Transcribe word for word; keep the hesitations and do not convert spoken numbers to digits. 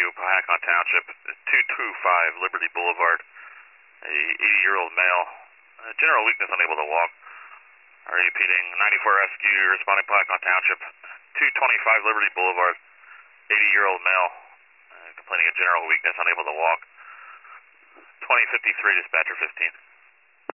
Pahacon Township, two two five Liberty Boulevard, a eighty-year-old male, uh, general weakness, unable to walk. Repeating, ninety-four rescue, responding Pahacon Township, two twenty-five Liberty Boulevard, eighty-year-old male, uh, complaining of general weakness, unable to walk. twenty fifty-three, dispatcher fifteen.